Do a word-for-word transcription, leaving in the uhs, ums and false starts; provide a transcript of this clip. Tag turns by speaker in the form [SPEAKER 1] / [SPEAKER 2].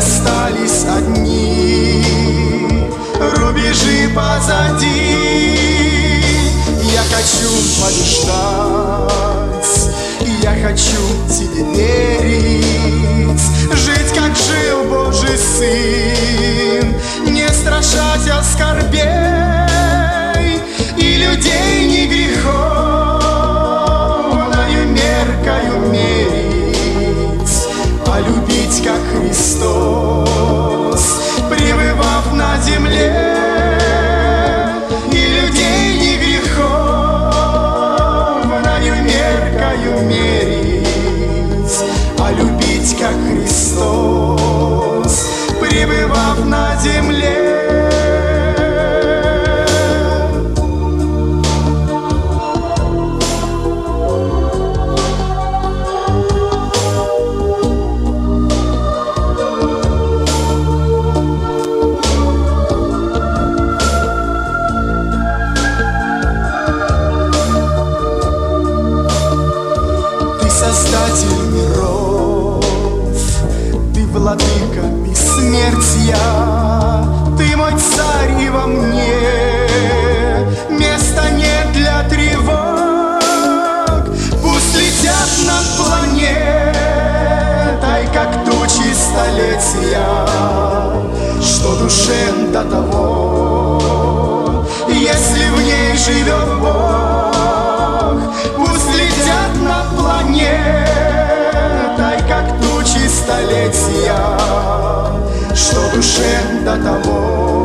[SPEAKER 1] остались одни, рубежи позади. Я хочу побеждать, я хочу тебе верить, жить, как жил Божий Сын, не страшать оскорбей и людей не греховною меркою мерить, а любить, как Христос, пребывав на земле. Мерить, а любить, как Христос, пребывав на земле. Создатель миров, ты владыка бессмертия, ты мой царь, и во мне места нет для тревог. Пусть летят над планетой, как тучи столетия, что душе до того, если в ней живет Бог. Пусть летят над планетой, как тучи столетия, что душе до того,